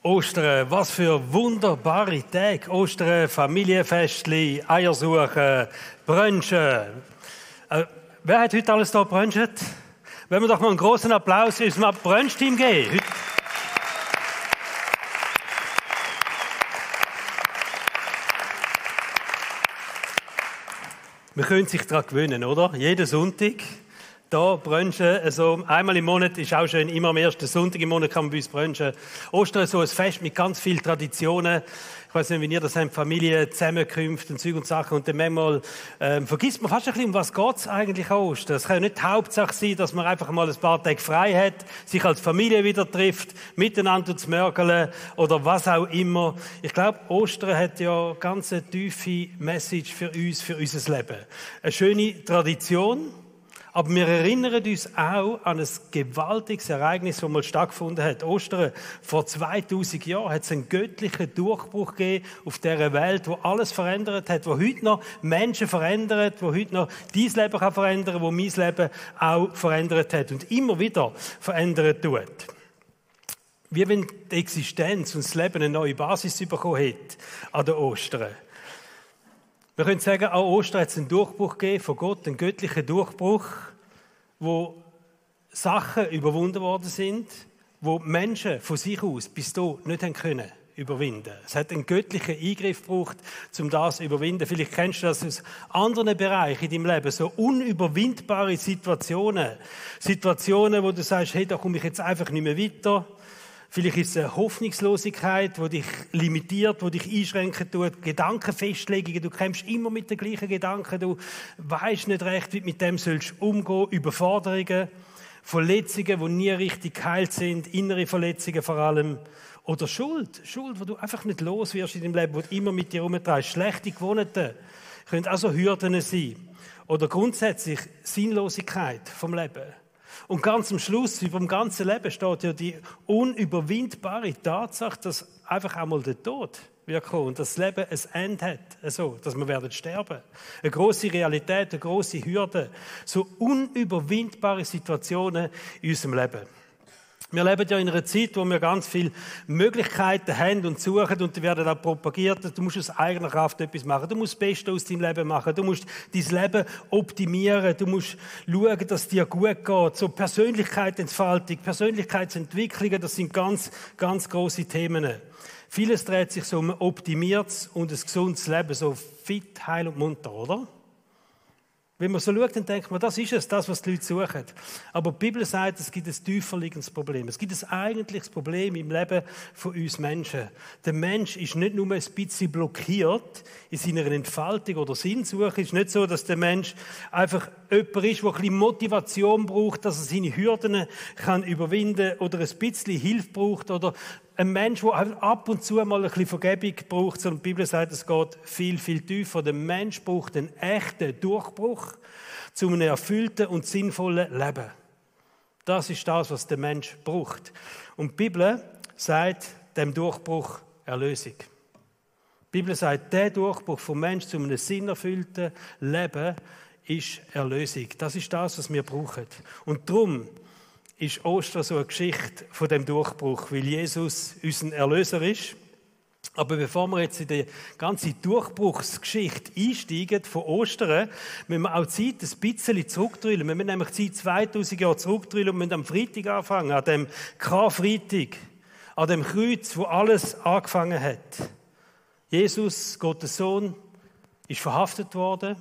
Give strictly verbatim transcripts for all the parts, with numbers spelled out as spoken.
Ostern, was für wunderbare Tage. Ostern, Familienfestli, Eiersuchen, Brunchen. Äh, wer hat heute alles da bruncht? Wenn wir doch mal einen großen Applaus unserem Brunch-Team geben. Heute Man könnte sich daran gewöhnen, oder? Jeden Sonntag da brunchen. Also einmal im Monat ist auch schön, immer am ersten Sonntag im Monat kann man bei uns brunchen. Ostern ist so ein Fest mit ganz vielen Traditionen. Ich weiß nicht, wie ihr das habt, Familie, Zusammenkünfte und Zeug und Sachen. Und dann manchmal ähm, vergisst man fast ein bisschen, um was geht es eigentlich an Ostern. Es kann ja nicht die Hauptsache sein, dass man einfach mal ein paar Tage frei hat, sich als Familie wieder trifft, miteinander zu mörgeln oder was auch immer. Ich glaube, Ostern hat ja ganz eine tiefe Message für uns, für unser Leben. Eine schöne Tradition. Aber wir erinnern uns auch an ein gewaltiges Ereignis, das mal stattgefunden hat. Ostern, vor zweitausend Jahren, hat es einen göttlichen Durchbruch gegeben auf dieser Welt, wo alles verändert hat, wo heute noch Menschen verändert, wo heute noch dein Leben kann verändern, wo mein Leben auch verändert hat und immer wieder verändert tut. Wie wenn die Existenz und das Leben eine neue Basis bekommen hat an der Ostern. Wir können sagen, an Ostern hat es einen Durchbruch gegeben von Gott, einen göttlichen Durchbruch, wo Sachen überwunden worden sind, wo Menschen von sich aus bis dahin nicht haben können überwinden. Es hat einen göttlichen Eingriff gebraucht, um das zu überwinden. Vielleicht kennst du das aus anderen Bereichen in deinem Leben, so unüberwindbare Situationen. Situationen, wo du sagst, hey, da komme ich jetzt einfach nicht mehr weiter. Vielleicht ist es eine Hoffnungslosigkeit, die dich limitiert, die dich einschränken tut. Gedankenfestlegungen, du kämpfst immer mit den gleichen Gedanken. Du weisst nicht recht, wie du mit dem sollst umgehen. Überforderungen, Verletzungen, die nie richtig geheilt sind. Innere Verletzungen vor allem. Oder Schuld. Schuld, wo du einfach nicht los wirst in deinem Leben, wo du immer mit dir herumtreibst. Schlechte Gewohnheiten können also Hürden sein. Oder grundsätzlich Sinnlosigkeit vom Leben. Und ganz am Schluss, über dem ganzen Leben, steht ja die unüberwindbare Tatsache, dass einfach einmal der Tod wird kommen und das Leben ein Ende hat, also, dass wir werden sterben. Eine grosse Realität, eine grosse Hürde, so unüberwindbare Situationen in unserem Leben. Wir leben ja in einer Zeit, wo wir ganz viele Möglichkeiten haben und suchen und die werden auch propagiert. Du musst aus eigener Kraft etwas machen. Du musst das Beste aus deinem Leben machen. Du musst dein Leben optimieren. Du musst schauen, dass es dir gut geht. So Persönlichkeitsentfaltung, Persönlichkeitsentwicklungen, das sind ganz, ganz grosse Themen. Vieles dreht sich so um ein optimiertes und ein gesundes Leben, so fit, heil und munter, oder? Wenn man so schaut, dann denkt man, das ist es, das, was die Leute suchen. Aber die Bibel sagt, es gibt ein tiefer liegendes Problem. Es gibt ein eigentliches Problem im Leben von uns Menschen. Der Mensch ist nicht nur ein bisschen blockiert in seiner Entfaltung oder Sinnsuche. Es ist nicht so, dass der Mensch einfach jemand ist, der ein bisschen Motivation braucht, dass er seine Hürden kann überwinden oder ein bisschen Hilfe braucht oder ein Mensch, der ab und zu mal ein bisschen Vergebung braucht, sondern die Bibel sagt, es geht viel, viel tiefer. Der Mensch braucht einen echten Durchbruch zu einem erfüllten und sinnvollen Leben. Das ist das, was der Mensch braucht. Und die Bibel sagt dem Durchbruch Erlösung. Die Bibel sagt, der Durchbruch vom Mensch zu einem sinnerfüllten Leben ist Erlösung. Das ist das, was wir brauchen. Und darum ist Ostern so eine Geschichte von dem Durchbruch, weil Jesus unser Erlöser ist. Aber bevor wir jetzt in die ganze Durchbruchsgeschichte einsteigen von Ostern, müssen wir auch die Zeit ein bisschen zurückdrüllen. Wir müssen nämlich die Zeit zweitausend Jahre zurückdrüllen und müssen am Freitag anfangen, an dem Karfreitag, an dem Kreuz, wo alles angefangen hat. Jesus, Gottes Sohn, ist verhaftet worden,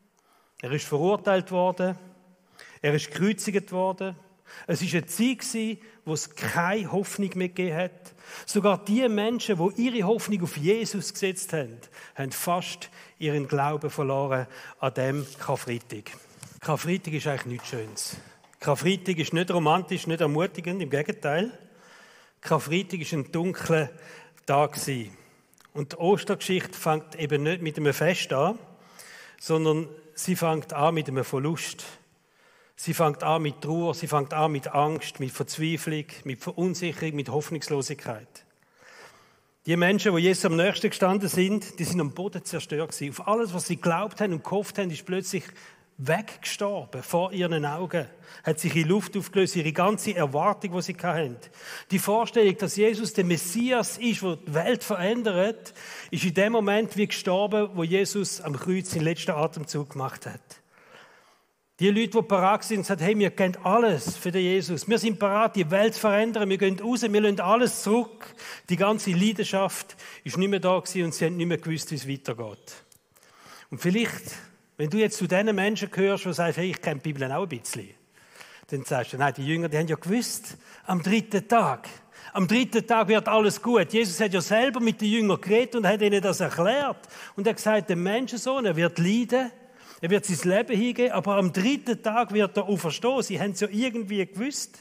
er ist verurteilt worden, er ist gekreuzigt worden. Es war eine Zeit, wo es keine Hoffnung mehr gegeben hat. Sogar die Menschen, die ihre Hoffnung auf Jesus gesetzt haben, haben fast ihren Glauben verloren an dem Karfreitag. Karfreitag ist eigentlich nichts Schönes. Karfreitag ist nicht romantisch, nicht ermutigend, im Gegenteil. Karfreitag war ein dunkler Tag. Und die Ostergeschichte fängt eben nicht mit einem Fest an, sondern sie fängt an mit einem Verlust. Sie fängt an mit Trauer, sie fängt an mit Angst, mit Verzweiflung, mit Verunsicherung, mit Hoffnungslosigkeit. Die Menschen, die Jesus am nächsten gestanden sind, die sind am Boden zerstört gewesen. Auf alles, was sie geglaubt haben und gehofft haben, ist plötzlich weggestorben vor ihren Augen. Hat sich in Luft aufgelöst, ihre ganze Erwartung, die sie hatten. Die Vorstellung, dass Jesus der Messias ist, der die Welt verändert, ist in dem Moment wie gestorben, wo Jesus am Kreuz seinen letzten Atemzug gemacht hat. Die Leute, die parat sind, sagen, hey, wir kennen alles für den Jesus. Wir sind parat, die Welt zu verändern. Wir gehen raus, wir lassen alles zurück. Die ganze Leidenschaft ist nicht mehr da gewesen und sie haben nicht mehr gewusst, wie es weitergeht. Und vielleicht, wenn du jetzt zu diesen Menschen gehörst, die sagen, hey, ich kenne die Bibel auch ein bisschen, dann sagst du, nein, die Jünger, die haben ja gewusst, am dritten Tag. Am dritten Tag wird alles gut. Jesus hat ja selber mit den Jüngern geredet und hat ihnen das erklärt. Und er hat gesagt, der Menschensohn, er wird leiden. Er wird sein Leben hingeben, aber am dritten Tag wird er auferstehen. Sie haben es ja irgendwie gewusst.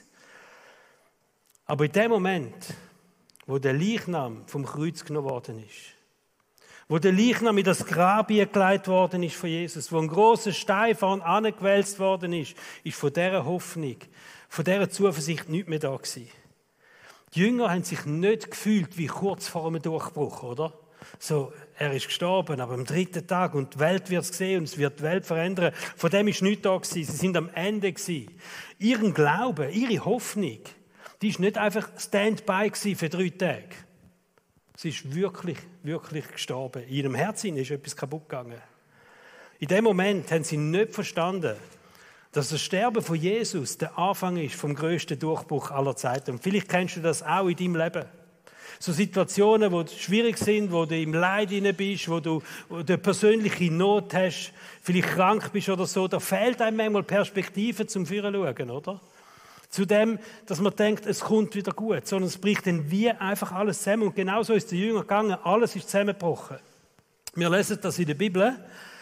Aber in dem Moment, wo der Leichnam vom Kreuz genommen worden ist, wo der Leichnam in das Grab gelegt worden ist von Jesus, wo ein grosser Stein vorne angewälzt worden ist, ist von dieser Hoffnung, von dieser Zuversicht nichts mehr da gewesen. Die Jünger haben sich nicht gefühlt wie kurz vor einem Durchbruch, oder? So, er ist gestorben, aber am dritten Tag und die Welt wird es sehen und es wird die Welt verändern. Von dem ist nichts da gewesen. Sie sind am Ende gewesen. Ihren Glauben, ihre Hoffnung, die ist nicht einfach Standby gewesen für drei Tage. Sie ist wirklich, wirklich gestorben. In ihrem Herzen ist etwas kaputt gegangen. In dem Moment haben sie nicht verstanden, dass das Sterben von Jesus der Anfang ist vom grössten Durchbruch aller Zeiten. Und vielleicht kennst du das auch in deinem Leben. So Situationen, die schwierig sind, wo du im Leid hinein bist, wo du, wo du eine persönliche Not hast, vielleicht krank bist oder so, da fehlt einem manchmal Perspektive zum Führen schauen, oder? Zu dem, dass man denkt, es kommt wieder gut, sondern es bricht dann wie einfach alles zusammen. Und genau so ist der Jünger gegangen, alles ist zusammengebrochen. Wir lesen das in der Bibel.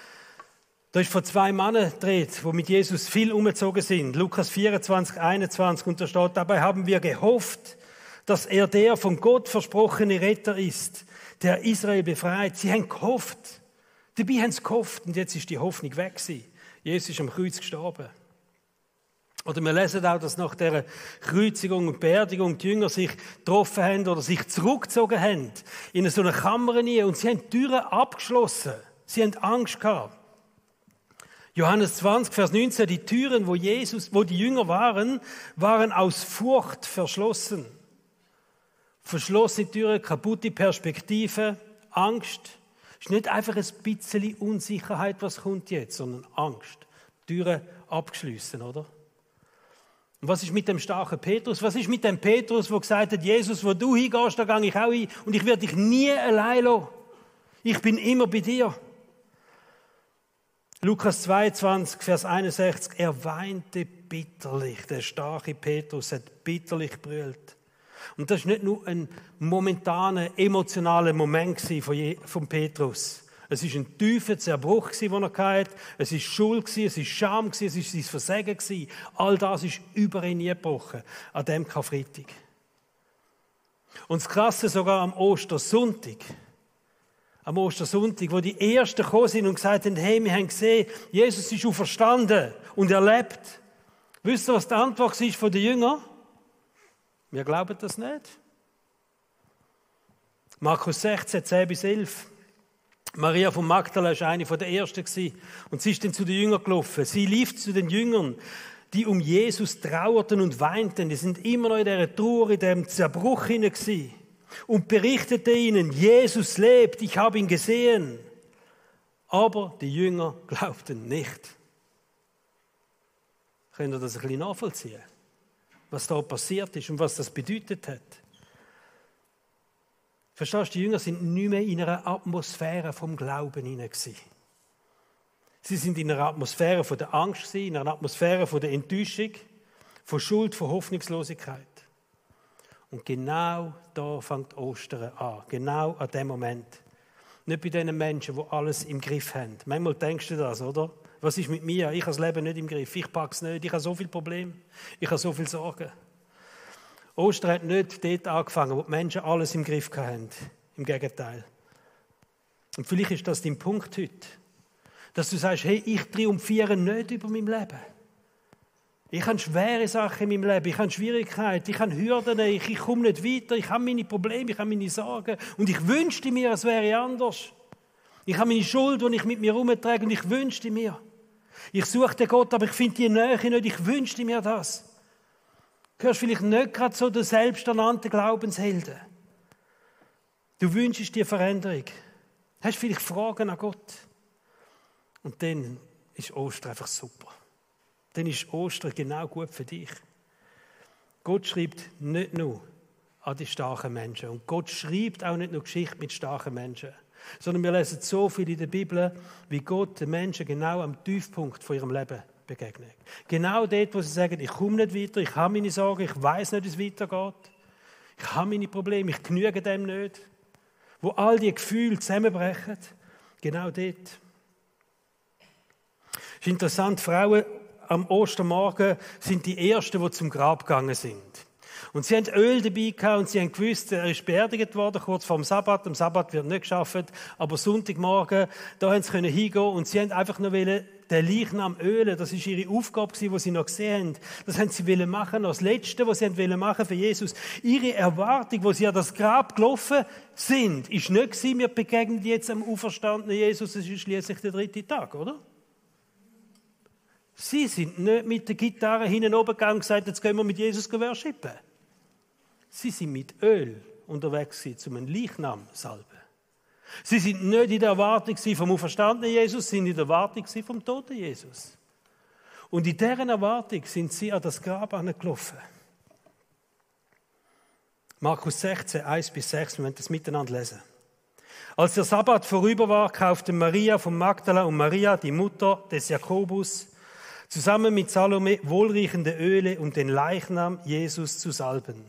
Da ist von zwei Männern gedreht, die mit Jesus viel umgezogen sind. Lukas vierundzwanzig, einundzwanzig, und da steht, dabei haben wir gehofft, dass er der von Gott versprochene Retter ist, der Israel befreit. Sie haben gehofft. Dabei haben sie gehofft und jetzt ist die Hoffnung weg gewesen. Jesus ist am Kreuz gestorben. Oder wir lesen auch, dass nach dieser Kreuzigung und Beerdigung die Jünger sich getroffen haben oder sich zurückgezogen haben in so eine Kammer rein und sie haben die Türen abgeschlossen. Sie haben Angst gehabt. Johannes zwanzig, Vers neunzehn, die Türen, wo Jesus, wo die Jünger waren, waren aus Furcht verschlossen. Verschlossene Türen, kaputte Perspektive, Angst. Es ist nicht einfach ein bisschen Unsicherheit, was kommt jetzt, sondern Angst. Türen abgeschlossen, oder? Und was ist mit dem starken Petrus? Was ist mit dem Petrus, der gesagt hat, Jesus, wo du hingehst, da gehe ich auch hin und ich werde dich nie allein lassen. Ich bin immer bei dir. Lukas zweiundzwanzig, Vers einundsechzig, er weinte bitterlich. Der starke Petrus hat bitterlich gebrüllt. Und das war nicht nur ein momentaner, emotionaler Moment von Petrus. Es war ein tiefer Zerbruch, den er hatte. Es war Schuld, es war Scham, es war sein Versagen. All das ist über ihn gebrochen, an diesem Karfreitag. Und das Krasse sogar am Ostersonntag. Am Ostersonntag, wo die Ersten gekommen sind und gesagt haben, hey, wir haben gesehen, Jesus ist auferstanden und er lebt. Wisst ihr, was die Antwort ist von den Jüngern? Wir glauben das nicht. Markus sechzehn, zehn bis elf. Maria von Magdala war eine der Ersten und sie ist dann zu den Jüngern gelaufen. Sie lief zu den Jüngern, die um Jesus trauerten und weinten. Die sind immer noch in dieser Trauer, in diesem Zerbruch hinein gewesen. Und berichtete ihnen, Jesus lebt, ich habe ihn gesehen. Aber die Jünger glaubten nicht. Könnt ihr das ein bisschen nachvollziehen? Was da passiert ist und was das bedeutet hat. Verstehst du, die Jünger sind nicht mehr in einer Atmosphäre vom Glauben hinein gewesen. Sie sind in einer Atmosphäre von der Angst gewesen, in einer Atmosphäre von der Enttäuschung, von Schuld, von Hoffnungslosigkeit. Und genau da fängt Ostern an. Genau an dem Moment. Nicht bei den Menschen, die alles im Griff haben. Manchmal denkst du das, oder? Was ist mit mir? Ich habe das Leben nicht im Griff. Ich packe es nicht. Ich habe so viele Probleme. Ich habe so viele Sorgen. Ostern hat nicht dort angefangen, wo die Menschen alles im Griff hatten. Im Gegenteil. Und vielleicht ist das dein Punkt heute. Dass du sagst, hey, ich triumphiere nicht über mein Leben. Ich habe schwere Sachen in meinem Leben. Ich habe Schwierigkeiten. Ich habe Hürden. Ich, ich komme nicht weiter. Ich habe meine Probleme. Ich habe meine Sorgen. Und ich wünschte mir, es wäre anders. Ich habe meine Schuld, die ich mit mir herumtrage. Und ich wünschte mir. Ich suche den Gott, aber ich finde die Nähe nicht. Ich wünschte mir das. Du gehörst vielleicht nicht gerade so der selbsternannte Glaubenshelden. Du wünschst dir Veränderung. Hast vielleicht Fragen an Gott. Und dann ist Ostern einfach super. Dann ist Ostern genau gut für dich. Gott schreibt nicht nur an die starken Menschen. Und Gott schreibt auch nicht nur Geschichte mit starken Menschen. Sondern wir lesen so viel in der Bibel, wie Gott den Menschen genau am Tiefpunkt von ihrem Leben begegnet. Genau dort, wo sie sagen, ich komme nicht weiter, ich habe meine Sorgen, ich weiß nicht, wie es weitergeht. Ich habe meine Probleme, ich genüge dem nicht. Wo all die Gefühle zusammenbrechen. Genau dort. Es ist interessant, Frauen am Ostermorgen sind die Ersten, die zum Grab gegangen sind. Und sie haben Öl dabei gehabt und sie haben gewusst, er ist beerdigt worden, kurz vor dem Sabbat. Am Sabbat wird nicht geschafft, aber Sonntagmorgen, da haben sie können hingehen und sie haben einfach nur wollen, den Leichnam ölen. Das war ihre Aufgabe, die sie noch gesehen haben. Das haben sie wollen machen. Das Letzte, was sie wollen machen für Jesus. Ihre Erwartung, wo sie an das Grab gelaufen sind, ist nicht gewesen, wir begegnen jetzt am auferstandenen Jesus, es ist schließlich der dritte Tag, oder? Sie sind nicht mit der Gitarre hinten oben gegangen und gesagt, jetzt gehen wir mit Jesus worshipen. Sie sind mit Öl unterwegs gewesen, um einen Leichnam zu salben. Sie sind nicht in der Erwartung vom auferstandenen Jesus, sie sind in der Erwartung vom toten Jesus. Und in dieser Erwartung sind sie an das Grab angelaufen. Markus sechzehn, eins bis sechs, wir werden das miteinander lesen. Als der Sabbat vorüber war, kauften Maria von Magdala und Maria, die Mutter des Jakobus, zusammen mit Salome wohlriechende Öle, um den Leichnam Jesus zu salben.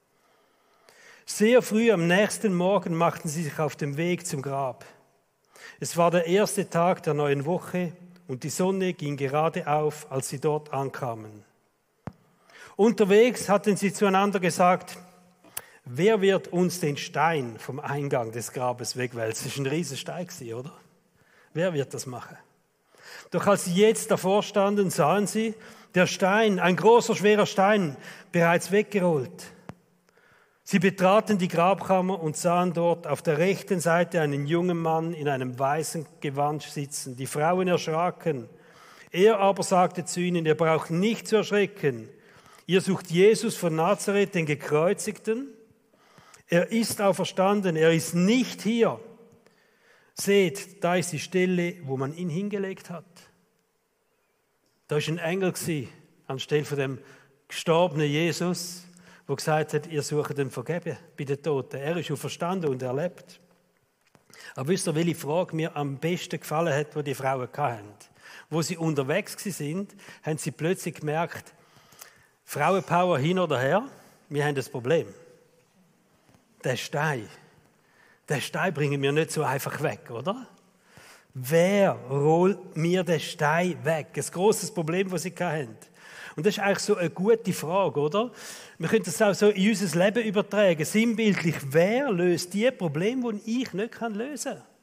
Sehr früh am nächsten Morgen machten sie sich auf den Weg zum Grab. Es war der erste Tag der neuen Woche und die Sonne ging gerade auf, als sie dort ankamen. Unterwegs hatten sie zueinander gesagt, wer wird uns den Stein vom Eingang des Grabes wegwälzen? Das war ein riesen Stein, oder? Wer wird das machen? Doch als sie jetzt davor standen, sahen sie, der Stein, ein großer, schwerer Stein, bereits weggerollt. Sie betraten die Grabkammer und sahen dort auf der rechten Seite einen jungen Mann in einem weißen Gewand sitzen. Die Frauen erschraken. Er aber sagte zu ihnen, ihr braucht nicht zu erschrecken. Ihr sucht Jesus von Nazareth, den Gekreuzigten. Er ist auferstanden, er ist nicht hier. Seht, da ist die Stelle, wo man ihn hingelegt hat. Da war ein Engel anstelle von dem gestorbenen Jesus, der gesagt hat, ihr sucht den Vergeben bei den Toten. Er ist auferstanden und er lebt. Aber wisst ihr, welche Frage mir am besten gefallen hat, die die Frauen hatten? Wo sie unterwegs waren, haben sie plötzlich gemerkt, Frauenpower hin oder her, wir haben das Problem. Der Stein, den Stein bringen wir nicht so einfach weg, oder? Wer rollt mir den Stein weg? Ein grosses Problem, das sie hatten. Und das ist eigentlich so eine gute Frage, oder? Wir können das auch so in unser Leben übertragen. Sinnbildlich, wer löst die Probleme, die ich nicht lösen kann?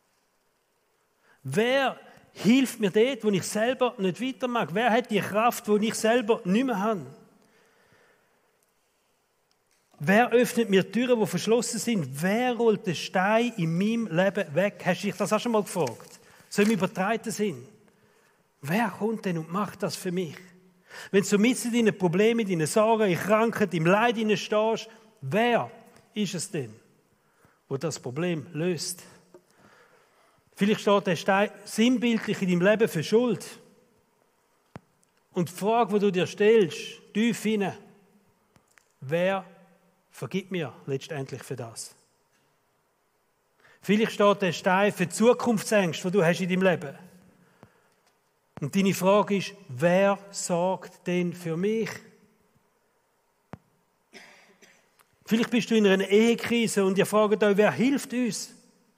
Wer hilft mir dort, wo ich selber nicht weitermache? Wer hat die Kraft, die ich selber nicht mehr habe? Wer öffnet mir Türen, die verschlossen sind? Wer rollt den Stein in meinem Leben weg? Hast du dich das auch schon mal gefragt? So im übertreiten Sinn. Wer kommt denn und macht das für mich? Wenn du so mit in deinen Problemen, in deinen Sorgen, in Krankheit, im Leid stehst, wer ist es denn, der das Problem löst? Vielleicht steht der Stein sinnbildlich in deinem Leben für Schuld. Und die Frage, die du dir stellst, tief hinein, wer vergib mir letztendlich für das? Vielleicht steht der Stein für Zukunftsängste, die du hast in deinem Leben. Und deine Frage ist, wer sorgt denn für mich? Vielleicht bist du in einer Ehekrise und ihr fragt euch, wer hilft uns?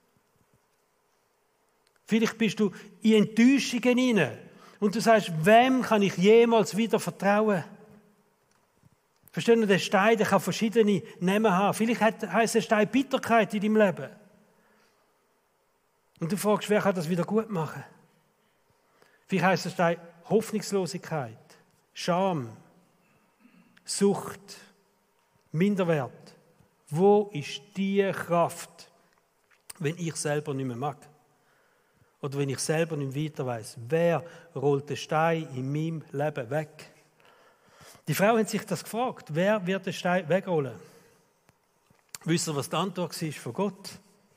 Vielleicht bist du in Enttäuschungen hinein und du sagst, wem kann ich jemals wieder vertrauen? Verstehen Sie, der Stein, der kann verschiedene Namen haben. Vielleicht heisst der Stein Bitterkeit in deinem Leben. Und du fragst, wer kann das wieder gut machen? Vielleicht heisst der Stein Hoffnungslosigkeit, Scham, Sucht, Minderwert. Wo ist die Kraft, wenn ich selber nicht mehr mag? Oder wenn ich selber nicht weiter weiss, wer rollt den Stein in meinem Leben weg? Die Frau hat sich das gefragt, wer wird den Stein wegrollen? Wisst ihr, was die Antwort war von Gott?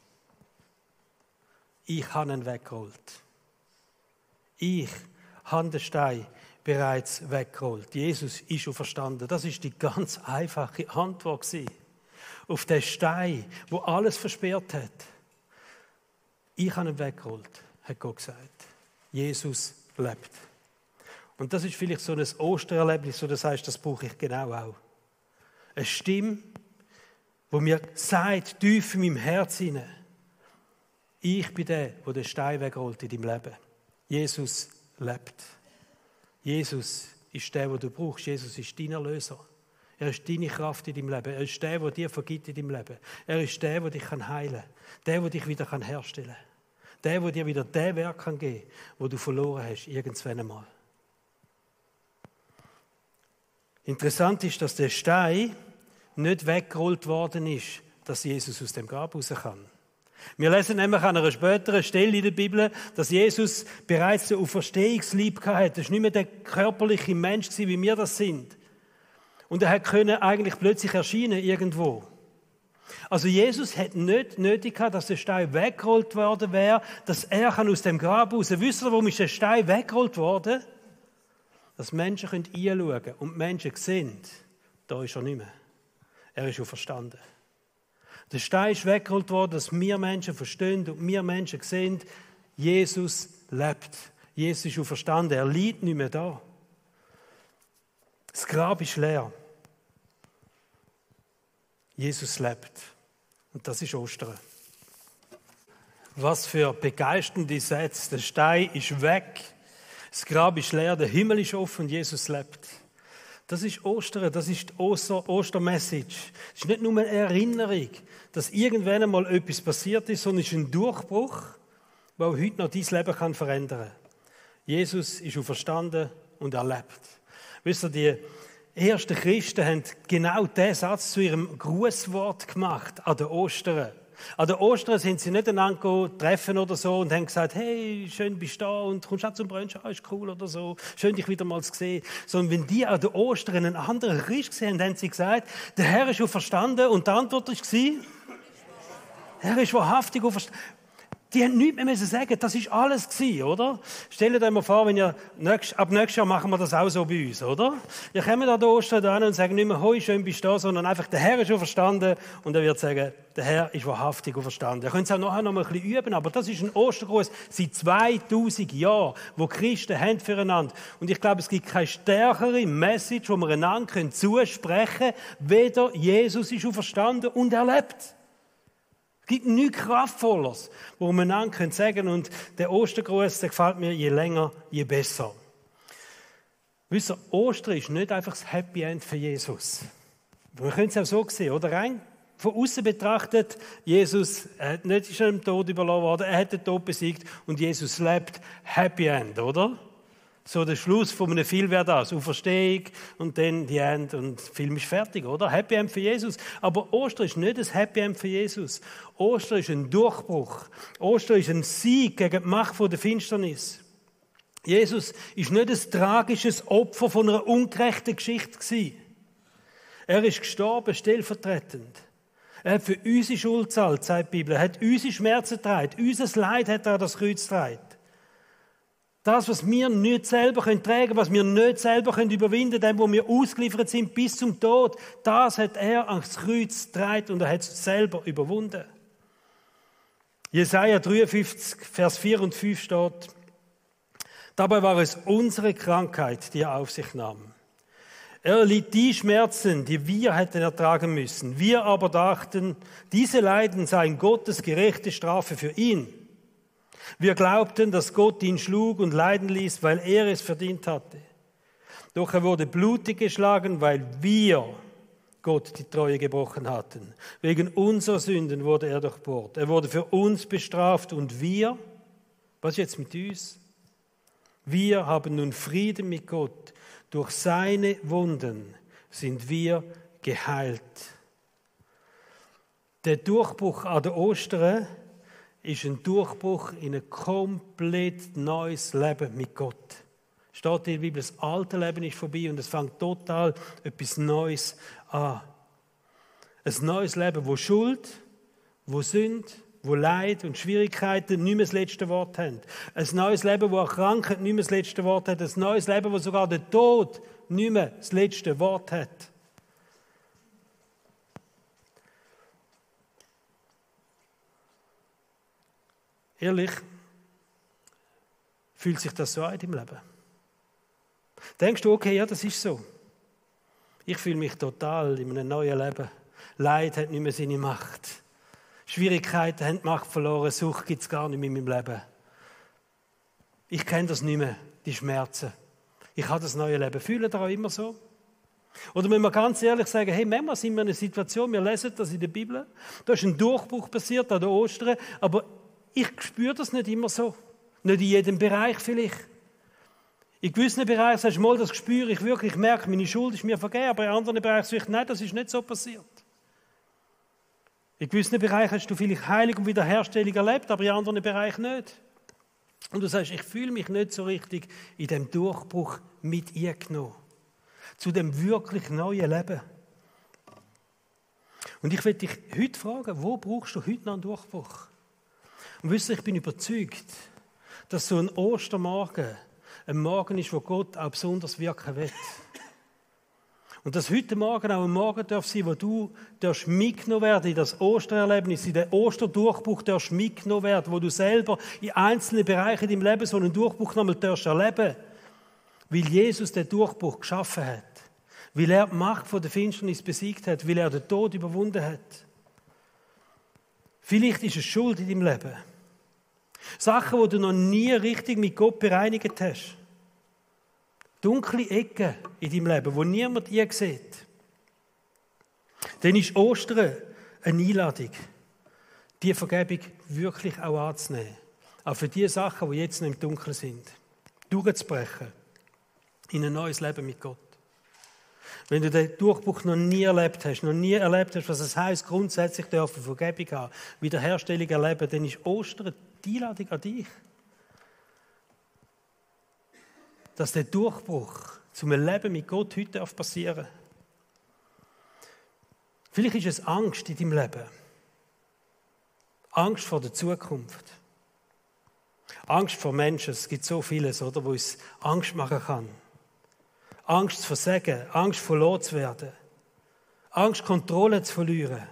Ich habe ihn weggerollt. Ich habe den Stein bereits weggerollt. Jesus ist schon verstanden. Das ist die ganz einfache Antwort auf den Stein, wo alles versperrt hat. Ich habe ihn weggerollt, hat Gott gesagt. Jesus lebt. Und das ist vielleicht so ein Ostererlebnis, wo du sagst, das brauche ich genau auch. Eine Stimme, wo mir sagt, tief in meinem Herz hinein, ich bin der, der den Stein wegrollt in deinem Leben. Jesus lebt. Jesus ist der, den du brauchst. Jesus ist dein Erlöser. Er ist deine Kraft in deinem Leben. Er ist der, der dir vergibt in deinem Leben. Er ist der, der dich heilen kann. Der, der dich wieder herstellen kann. Der, der dir wieder den Werk geben kann, den du verloren hast, irgendwann einmal. Interessant ist, dass der Stein nicht weggerollt worden ist, dass Jesus aus dem Grab raus kann. Wir lesen nämlich an einer späteren Stelle in der Bibel, dass Jesus bereits den Auferstehungsleib hatte. Das war nicht mehr der körperliche Mensch, wie wir das sind. Und er konnte eigentlich plötzlich erscheinen irgendwo. Also Jesus hat nicht nötig gehabt, dass der Stein weggerollt worden wäre, dass er aus dem Grab raus. Wisst ihr, warum ist der Stein weggerollt worden? Dass Menschen hinschauen können und Menschen sehen, da ist er nicht mehr. Er ist schon verstanden. Der Stein ist weggeholt worden, dass wir Menschen verstehen und wir Menschen sehen, Jesus lebt. Jesus ist schon verstanden, er liegt nicht mehr da. Das Grab ist leer. Jesus lebt. Und das ist Ostern. Was für begeisternde Sätze. Der Stein ist weg. Das Grab ist leer, der Himmel ist offen und Jesus lebt. Das ist Ostern, das ist die Oster- Ostermessage. Es ist nicht nur eine Erinnerung, dass irgendwann einmal etwas passiert ist, sondern es ist ein Durchbruch, der auch heute noch dein Leben kann verändern kann. Jesus ist auferstanden und er lebt. Wisst ihr, die ersten Christen haben genau diesen Satz zu ihrem Grußwort gemacht an der Ostern. An der Ostern sind sie nicht einander treffen oder so und haben gesagt, hey, schön bist du da und kommst auch zum Brunch, ah, ist cool oder so, schön dich wieder mal zu sehen. Sondern wenn die an der Ostern einen anderen Christ gesehen haben, haben sie gesagt, der Herr ist schon verstanden und die Antwort war, der Herr ist wahrhaftig auferstanden. Die haben nichts mehr sagen, das ist alles gewesen, oder? Stellt euch mal vor, wenn ihr, nächst, ab nächstes Jahr machen wir das auch so bei uns, oder? Ihr kommt an der Ostern da und sagen nicht mehr, hoi, schön bist du da, sondern einfach, der Herr ist schon verstanden und er wird sagen, der Herr ist wahrhaftig verstanden. Ihr könnt es auch nachher noch mal ein bisschen üben, aber das ist ein Ostergruß seit zweitausend Jahren, wo Christen haben füreinander. Und ich glaube, es gibt keine stärkere Message, die wir einander zusprechen können, weder Jesus ist schon verstanden und er lebt. Es gibt nichts Kraftvolles, wo man einander sagen können. Und der Ostergruß, der gefällt mir je länger, je besser. Wisst ihr, Ostern ist nicht einfach das Happy End für Jesus. Wir können es auch so sehen, oder? Rein von außen betrachtet, Jesus hat nicht ist dem Tod überlassen worden, er hat den Tod besiegt und Jesus lebt. Happy End, oder? So der Schluss von einem Film wäre das. Auferstehung und dann die End und der Film ist fertig, oder? Happy End für Jesus. Aber Ostern ist nicht das Happy End für Jesus. Ostern ist ein Durchbruch. Ostern ist ein Sieg gegen die Macht der Finsternis. Jesus ist nicht ein tragisches Opfer von einer ungerechten Geschichte gewesen. Er ist gestorben, stellvertretend. Er hat für unsere Schuld gezahlt, sagt die Bibel. Er hat unsere Schmerzen getragen. Unser Leid hat er an das Kreuz getragen. Das, was wir nicht selber tragen können, was wir nicht selber überwinden können, dem, wo wir ausgeliefert sind bis zum Tod, das hat er ans Kreuz getragen und er hat es selber überwunden. Jesaja dreiundfünfzig, Vers vier und fünf steht, dabei war es unsere Krankheit, die er auf sich nahm. Er litt die Schmerzen, die wir hätten ertragen müssen. Wir aber dachten, diese Leiden seien Gottes gerechte Strafe für ihn. Wir glaubten, dass Gott ihn schlug und leiden ließ, weil er es verdient hatte. Doch er wurde blutig geschlagen, weil wir Gott die Treue gebrochen hatten. Wegen unserer Sünden wurde er durchbohrt. Er wurde für uns bestraft und wir, was jetzt mit uns? Wir haben nun Frieden mit Gott. Durch seine Wunden sind wir geheilt. Der Durchbruch an der Ostern ist ein Durchbruch in ein komplett neues Leben mit Gott. Steht in der Bibel, das alte Leben ist vorbei und es fängt total etwas Neues an. Ein neues Leben, wo Schuld, wo Sünde, wo Leid und Schwierigkeiten nicht mehr das letzte Wort haben. Ein neues Leben, wo auch Krankheit nicht mehr das letzte Wort hat. Ein neues Leben, wo sogar der Tod nicht mehr das letzte Wort hat. Ehrlich, fühlt sich das so an in deinem Leben? Denkst du, okay, ja, das ist so. Ich fühle mich total in einem neuen Leben. Leid hat nicht mehr seine Macht. Schwierigkeiten haben die Macht verloren. Sucht gibt es gar nicht mehr in meinem Leben. Ich kenne das nicht mehr, die Schmerzen. Ich habe das neue Leben. Fühlen da auch immer so? Oder wenn wir ganz ehrlich sagen, hey, manchmal sind wir in einer Situation, wir lesen das in der Bibel, da ist ein Durchbruch passiert an der Ostern, aber ich spüre das nicht immer so. Nicht in jedem Bereich vielleicht. In gewissen Bereichen sagst du mal, das spüre ich wirklich, ich merke, meine Schuld ist mir vergeben, aber in anderen Bereichen sage ich, nein, das ist nicht so passiert. In gewissen Bereichen hast du vielleicht Heilung und Wiederherstellung erlebt, aber in anderen Bereichen nicht. Und du sagst, ich fühle mich nicht so richtig in dem Durchbruch mit eingenommen. Zu dem wirklich neuen Leben. Und ich will dich heute fragen, wo brauchst du heute noch einen Durchbruch? Und wisst ihr, ich bin überzeugt, dass so ein Ostermorgen ein Morgen ist, wo Gott auch besonders wirken will. Und dass heute Morgen auch ein Morgen darf sein, wo du darfst mitgenommen werden in das Ostererlebnis, in den Osterdurchbruch darfst mitgenommen werden, wo du selber in einzelnen Bereichen in deinem Leben so einen Durchbruch nochmal darfst erleben, weil Jesus den Durchbruch geschaffen hat, weil er die Macht von der Finsternis besiegt hat, weil er den Tod überwunden hat. Vielleicht ist es Schuld in deinem Leben. Sachen, die du noch nie richtig mit Gott bereinigt hast. Dunkle Ecken in deinem Leben, wo niemand je sieht. Dann ist Ostern eine Einladung, diese Vergebung wirklich auch anzunehmen. Auch für die Sachen, die jetzt noch im Dunkeln sind. Durchzubrechen in ein neues Leben mit Gott. Wenn du den Durchbruch noch nie erlebt hast, noch nie erlebt hast, was es heisst, grundsätzlich dürfen Vergebung haben, Wiederherstellung erleben, dann ist Ostern die Einladung an dich. Dass der Durchbruch zum Leben mit Gott heute passieren darf. Vielleicht ist es Angst in deinem Leben. Angst vor der Zukunft. Angst vor Menschen. Es gibt so vieles, oder, wo uns Angst machen kann. Angst zu versagen, Angst verloren zu werden, Angst Kontrolle zu verlieren.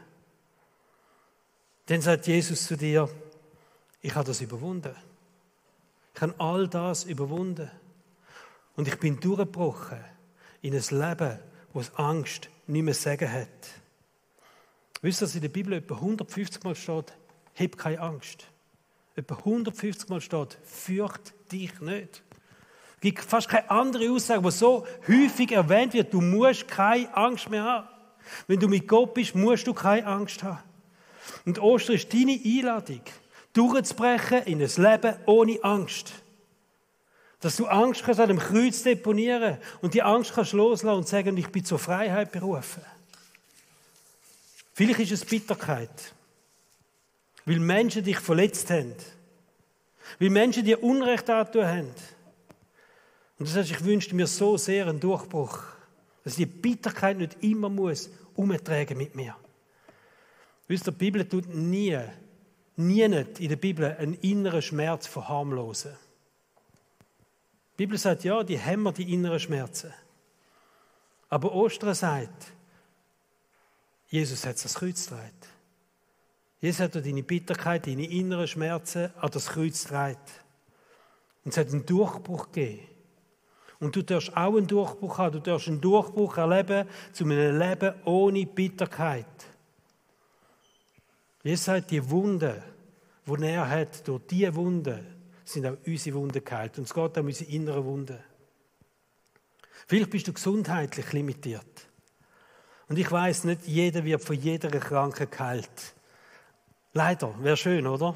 Dann sagt Jesus zu dir, ich habe das überwunden. Ich habe all das überwunden. Und ich bin durchgebrochen in ein Leben, wo es Angst nicht mehr sagen hat. Wisst ihr, dass in der Bibel etwa hundertfünfzig Mal steht, hab keine Angst. Etwa hundertfünfzig Mal steht, fürcht dich nicht. Es gibt fast keine andere Aussage, die so häufig erwähnt wird. Du musst keine Angst mehr haben. Wenn du mit Gott bist, musst du keine Angst haben. Und Ostern ist deine Einladung, durchzubrechen in ein Leben ohne Angst. Dass du Angst kannst an dem Kreuz deponieren und die Angst kannst loslassen und sagen, ich bin zur Freiheit berufen. Vielleicht ist es Bitterkeit, weil Menschen dich verletzt haben, weil Menschen dir Unrecht angetan haben. Und du sagst, ich wünschte mir so sehr einen Durchbruch, dass die Bitterkeit nicht immer muss umtragen mit mir. Wisst ihr, die Bibel tut nie, nie nicht in der Bibel einen inneren Schmerz verharmlosen. Die Bibel sagt, ja, die haben wir, die inneren Schmerzen. Aber Ostern sagt, Jesus hat das Kreuz getragen. Jesus hat deine Bitterkeit, deine inneren Schmerzen an das Kreuz getragen. Und es hat einen Durchbruch gegeben. Und du darfst auch einen Durchbruch haben. Du darfst einen Durchbruch erleben zu einem Leben ohne Bitterkeit. Jesus sagt, die Wunden, die er hat, durch diese Wunden sind auch unsere Wunden geheilt. Und es geht um unsere inneren Wunden. Vielleicht bist du gesundheitlich limitiert. Und ich weiss nicht, jeder wird von jeder Krankheit geheilt. Leider, wäre schön, oder?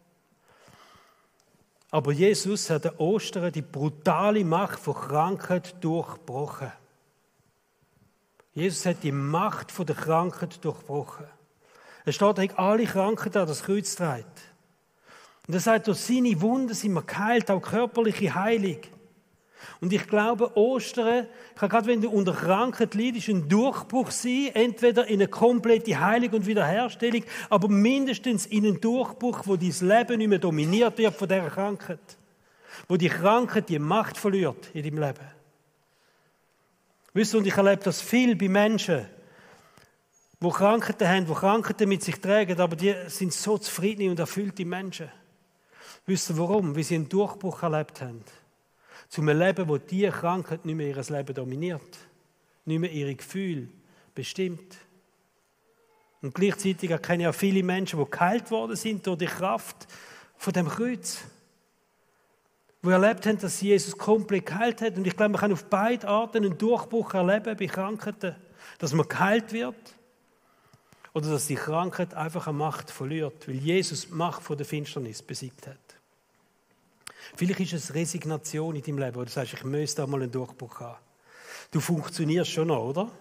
Aber Jesus hat an Ostern die brutale Macht von Krankheit durchbrochen. Jesus hat die Macht von der Krankheit durchbrochen. Es steht, er hat alle Krankheit an das Kreuz getragen. Und er sagt, durch seine Wunden sind wir geheilt, auch körperliche Heilung. Und ich glaube, Ostern kann gerade, wenn du unter Krankheit leidest, ein Durchbruch sein, entweder in eine komplette Heilung und Wiederherstellung, aber mindestens in einen Durchbruch, wo dein Leben nicht mehr dominiert wird von dieser Krankheit. Wo die Krankheit die Macht verliert in deinem Leben. Wisst ihr, und ich erlebe das viel bei Menschen, die Krankheiten haben, die Krankheiten mit sich tragen, aber die sind so zufriedene und erfüllte Menschen. Wisst ihr warum? Weil sie einen Durchbruch erlebt haben. Zu einem Leben, wo diese Krankheit nicht mehr ihr Leben dominiert. Nicht mehr ihre Gefühle bestimmt. Und gleichzeitig erkenne ich auch viele Menschen, die geheilt worden sind durch die Kraft von dem Kreuz. Die erlebt haben, dass Jesus komplett geheilt hat. Und ich glaube, man kann auf beide Arten einen Durchbruch erleben bei Krankheiten. Dass man geheilt wird oder dass die Krankheit einfach eine Macht verliert, weil Jesus die Macht von der Finsternis besiegt hat. Vielleicht ist es Resignation in deinem Leben, wo du sagst, ich müsste einmal einen Durchbruch haben. Du funktionierst schon noch, oder?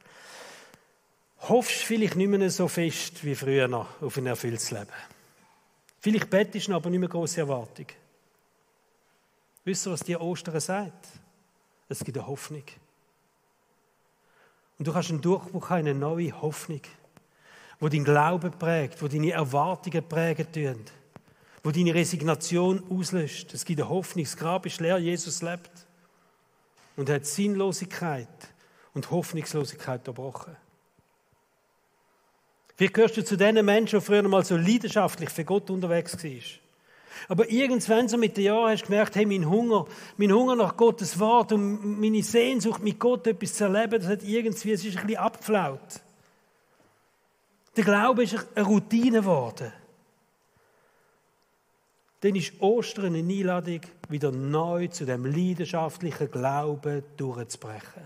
Hoffst vielleicht nicht mehr so fest wie früher noch auf ein erfülltes Leben. Vielleicht bettest du aber nicht mehr grosse Erwartung. Wisst ihr, was dir Ostern sagt? Es gibt eine Hoffnung. Und du kannst einen Durchbruch haben, eine neue Hoffnung, wo dein Glauben prägt, wo deine Erwartungen prägen tun, wo deine Resignation auslöscht. Es gibt eine Hoffnung, das Grab ist leer, Jesus lebt und hat Sinnlosigkeit und Hoffnungslosigkeit unterbrochen. Vielleicht gehörst du zu den Menschen, die früher mal so leidenschaftlich für Gott unterwegs waren. Aber irgendwann so mit den Jahren hast du gemerkt, hey, mein Hunger, mein Hunger nach Gottes Wort und meine Sehnsucht mit Gott etwas zu erleben, das hat irgendwie, es ist ein bisschen abgeflaut. Der Glaube ist eine Routine geworden. Dann ist Ostern eine Einladung, wieder neu zu dem leidenschaftlichen Glauben durchzubrechen.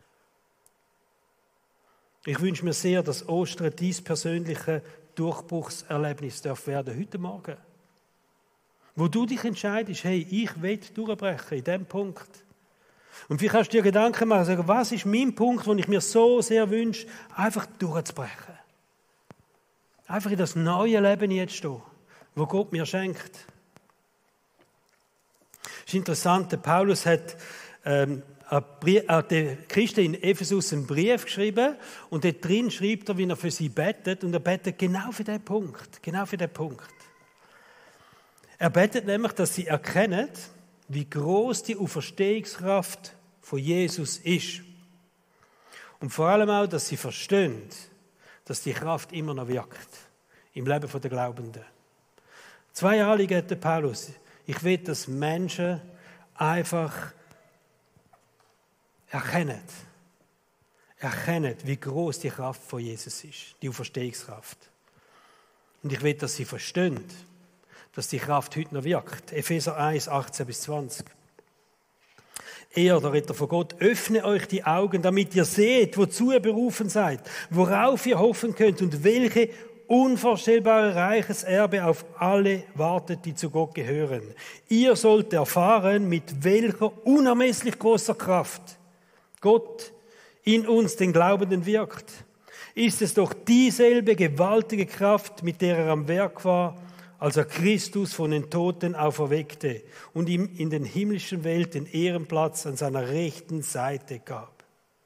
Ich wünsche mir sehr, dass Ostern dein persönliches Durchbruchserlebnis darf werden heute Morgen. Wo du dich entscheidest, hey, ich will durchbrechen in diesem Punkt. Und vielleicht kannst du dir Gedanken machen, sagen, was ist mein Punkt, den ich mir so sehr wünsche, einfach durchzubrechen. Einfach in das neue Leben jetzt stehen, das Gott mir schenkt. Es ist interessant, der Paulus hat ähm, an die Christen in Ephesus einen Brief geschrieben und dort drin schreibt er, wie er für sie betet und er betet genau für diesen Punkt, genau für diesen Punkt. Er betet nämlich, dass sie erkennen, wie groß die Auferstehungskraft von Jesus ist. Und vor allem auch, dass sie verstehen, dass die Kraft immer noch wirkt im Leben der Glaubenden. Zwei Anliegen hat der Paulus. Ich will, dass Menschen einfach erkennen, erkennen, wie groß die Kraft von Jesus ist, die Auferstehungskraft. Und ich will, dass sie verstehen, dass die Kraft heute noch wirkt. Epheser eins, achtzehn bis zwanzig. Er, der Ritter von Gott, öffne euch die Augen, damit ihr seht, wozu ihr berufen seid, worauf ihr hoffen könnt und welche unvorstellbare reiches Erbe auf alle wartet, die zu Gott gehören. Ihr sollt erfahren, mit welcher unermesslich großer Kraft Gott in uns, den Glaubenden, wirkt. Ist es doch dieselbe gewaltige Kraft, mit der er am Werk war, als er Christus von den Toten auferweckte und ihm in den himmlischen Welt den Ehrenplatz an seiner rechten Seite gab.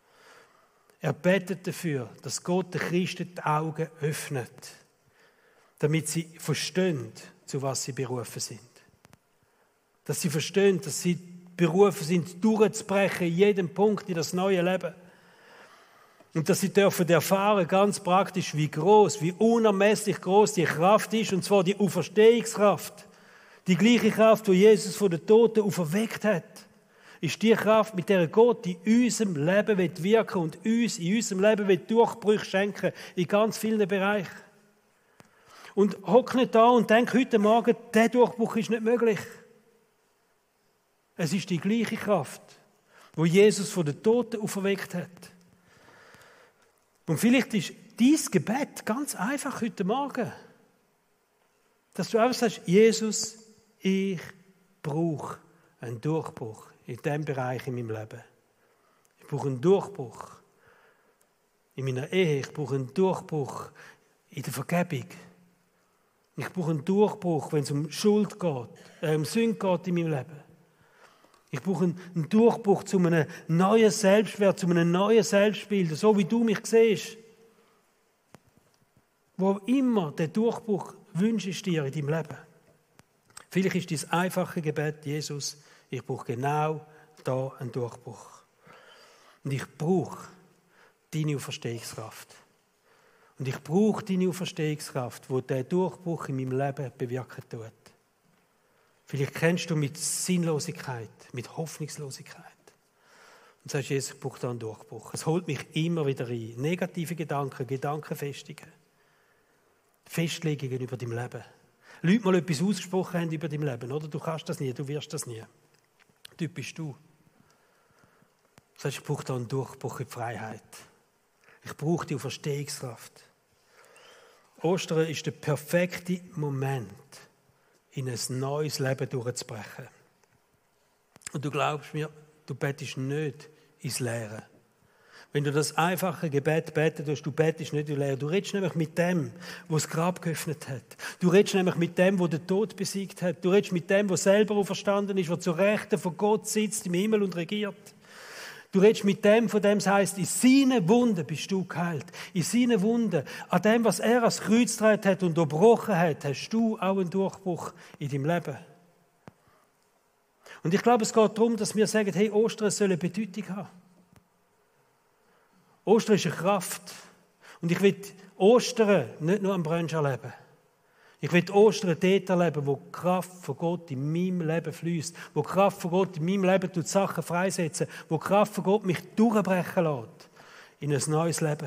Er betet dafür, dass Gott den Christen die Augen öffnet, damit sie verstehen, zu was sie berufen sind. Dass sie verstehen, dass sie berufen sind, durchzubrechen in jedem Punkt in das neue Leben. Und dass sie dürfen erfahren, ganz praktisch, wie groß, wie unermesslich groß die Kraft ist, und zwar die Auferstehungskraft. Die gleiche Kraft, die Jesus von den Toten auferweckt hat, ist die Kraft, mit der Gott in unserem Leben wirken und uns in unserem Leben Durchbrüche schenken, in ganz vielen Bereichen. Und hock nicht da und denk heute Morgen, dieser Durchbruch ist nicht möglich. Es ist die gleiche Kraft, die Jesus von den Toten auferweckt hat. Und vielleicht ist dein Gebet ganz einfach heute Morgen, dass du einfach sagst, Jesus, ich brauche einen Durchbruch in diesem Bereich in meinem Leben. Ich brauche einen Durchbruch in meiner Ehe, ich brauche einen Durchbruch in der Vergebung. Ich brauche einen Durchbruch, wenn es um Schuld geht, äh, um Sünde geht in meinem Leben. Ich brauche einen Durchbruch zu einem neuen Selbstwert, zu einem neuen Selbstbild, so wie du mich siehst. Wo immer der Durchbruch wünschst dir in deinem Leben. Vielleicht ist dieses einfache Gebet, Jesus, ich brauche genau da einen Durchbruch. Und ich brauche deine Auferstehungskraft. Und ich brauche deine Auferstehungskraft, die diesen Durchbruch in meinem Leben bewirken tut. Vielleicht kennst du mit Sinnlosigkeit, mit Hoffnungslosigkeit. Und sagst, Jesus, ich brauche da einen Durchbruch. Es holt mich immer wieder rein. Negative Gedanken, Gedankenfestungen. Festlegungen über dein Leben. Leute mal etwas ausgesprochen haben über dein Leben, oder? Du kannst das nie, du wirst das nie. Dort bist du. Du sagst, ich brauche da einen Durchbruch in die Freiheit. Ich brauche die Auferstehungskraft. Ostern ist der perfekte Moment, in ein neues Leben durchzubrechen. Und du glaubst mir, du betest nicht ins Leere. Wenn du das einfache Gebet beten tust, du betest nicht ins Leere. Du redest nämlich mit dem, der das Grab geöffnet hat. Du redest nämlich mit dem, der den Tod besiegt hat. Du redest mit dem, der selber auferstanden ist, der zur Rechten von Gott sitzt im Himmel und regiert. Du redest mit dem, von dem es heisst, in seinen Wunden bist du geheilt. In seinen Wunden, an dem, was er als Kreuz getragen hat und gebrochen hat, hast du auch einen Durchbruch in deinem Leben. Und ich glaube, es geht darum, dass wir sagen, hey, Ostern soll eine Bedeutung haben. Ostern ist eine Kraft. Und ich will Ostern nicht nur am Brunch erleben. Ich will Ostern dort erleben, wo die Kraft von Gott in meinem Leben fließt, wo die Kraft von Gott in meinem Leben die Sachen freisetzen, wo die Kraft von Gott mich durchbrechen lässt in ein neues Leben.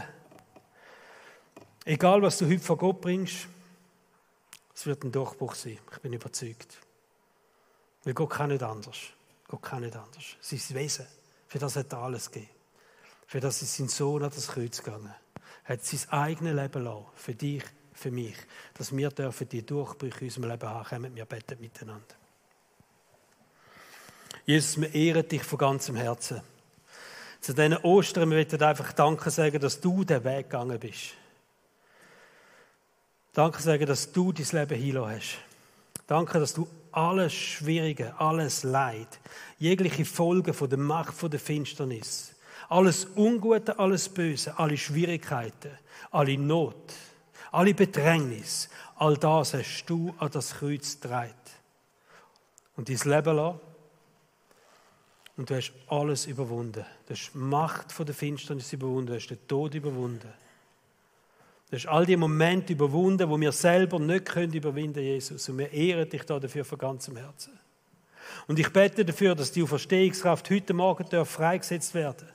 Egal, was du heute von Gott bringst, es wird ein Durchbruch sein. Ich bin überzeugt. Weil Gott kann nicht anders. Gott kann nicht anders. Sein Wesen, für das hat er alles gegeben. Für das ist sein Sohn an das Kreuz gegangen. Er hat sein eigenes Leben lassen, für dich, für mich, dass wir dürfen die Durchbrüche in unserem Leben haben können. Wir beten miteinander. Jesus, wir ehren dich von ganzem Herzen. Zu diesen Ostern, wir wollen einfach Danke sagen, dass du den Weg gegangen bist. Danke sagen, dass du dein Leben hinlassen hast. Danke, dass du alles Schwierige, alles Leid, jegliche Folgen von der Macht von der Finsternis, alles Ungute, alles Böse, alle Schwierigkeiten, alle Not, alle Bedrängnis, all das hast du an das Kreuz getragen. Und dein Leben lassen. Und du hast alles überwunden. Du hast die Macht von der Finsternis überwunden, du hast den Tod überwunden. Du hast all die Momente überwunden, wo wir selber nicht können überwinden, Jesus. Und wir ehren dich da dafür von ganzem Herzen. Und ich bete dafür, dass die Auferstehungskraft heute Morgen darf freigesetzt werden.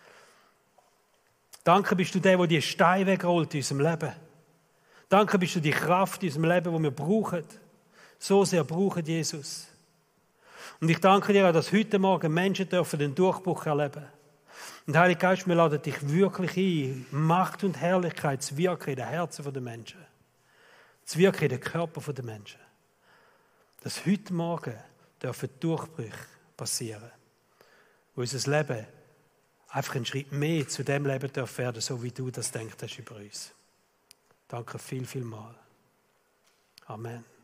Danke bist du der, der die Steine wegrollt in unserem Leben. Danke bist du die Kraft in unserem Leben, die wir brauchen. So sehr brauchen, Jesus. Und ich danke dir auch, dass heute Morgen Menschen dürfen den Durchbruch erleben. Und Heiliger Geist, wir laden dich wirklich ein, Macht und Herrlichkeit zu wirken in den Herzen der Menschen. Zu wirken in den Körper der Menschen. Dass heute Morgen dürfen Durchbrüche passieren. Wo unser Leben einfach einen Schritt mehr zu dem Leben darf werden, so wie du das denkst hast über uns. Danke viel, viel mal. Amen.